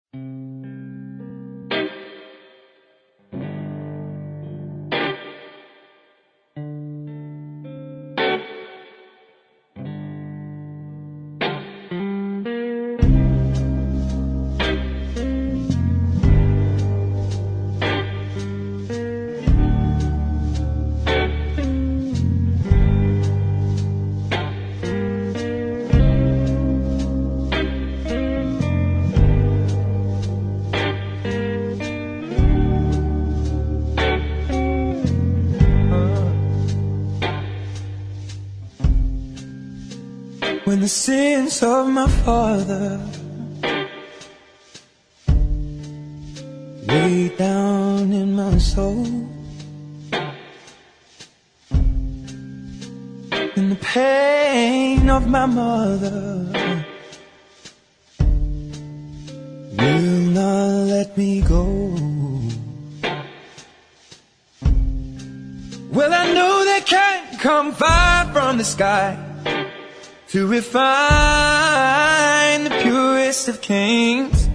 When the sins of my father lay down in my soul, and the pain of my mother will not let me go. Well, I know they can't come far from the sky to refine the purest of kings.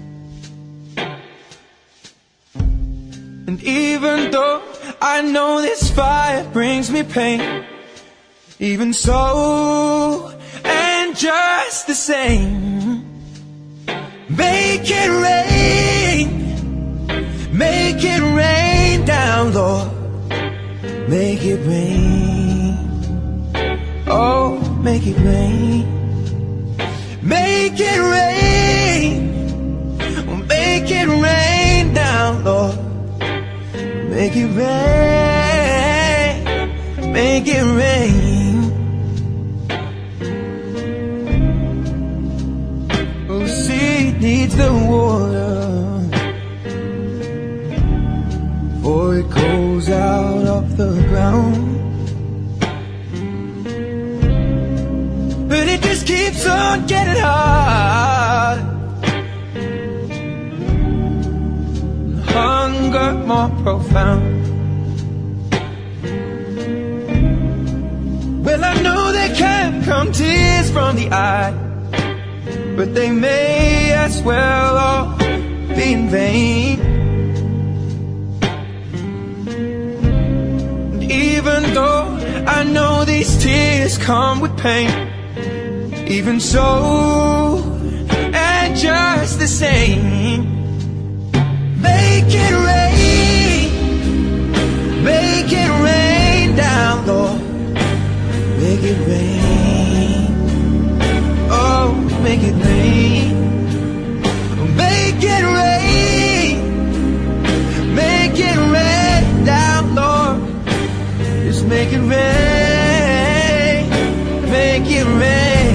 And even though I know this fire brings me pain, even so, and just the same, make it rain down, Lord, make it rain. Oh, make it rain, make it rain, make it rain down, Lord, make it rain, make it rain. Oh, seed needs the water, for it goes out of the ground. But it just keeps on getting hard. Hunger more profound. Well, I know there can't come tears from the eye, but they may as well all be in vain. And even though I know these tears come with pain, even so, and just the same, make it rain down, Lord, make it rain. Oh, make it rain, make it rain down, Lord, just make it rain, make it rain.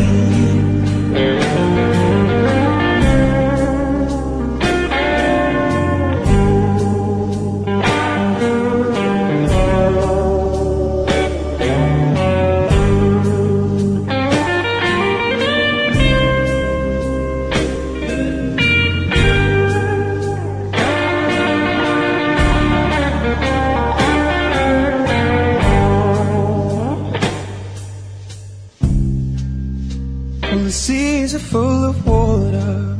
The seas are full of water,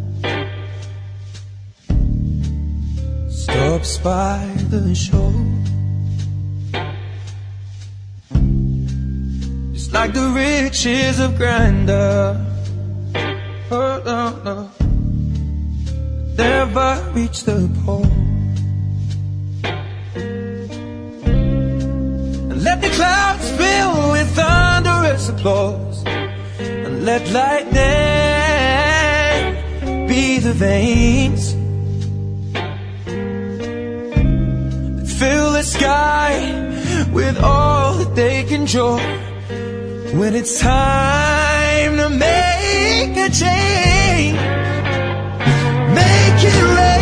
stops by the shore, just like the riches of grandeur. Oh, no, no, never reach the pole. And let the clouds fill with thunderous applause, and let lightning be the veins that fill the sky with all that they can draw. When it's time to make a change, make it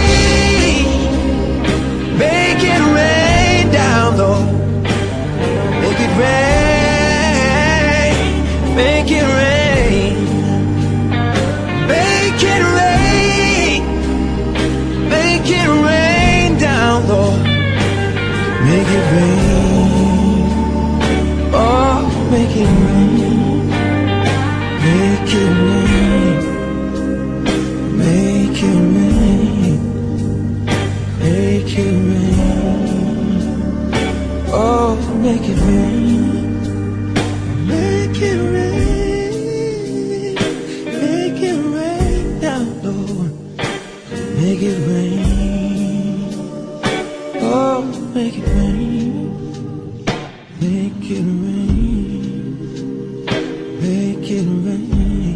rain down, Lord, make it rain, make it rain, make it rain down, Lord, make it rain, oh, make it rain, make it rain, make it rain. make it rain, make it rain, make it rain down, Lord, make it rain, oh, make it rain, make it rain, make it rain,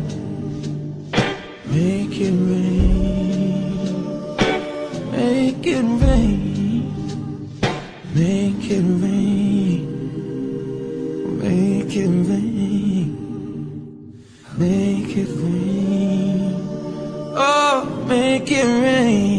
make it rain, make it rain. Make it rain, make it rain, make it rain, oh, make it rain.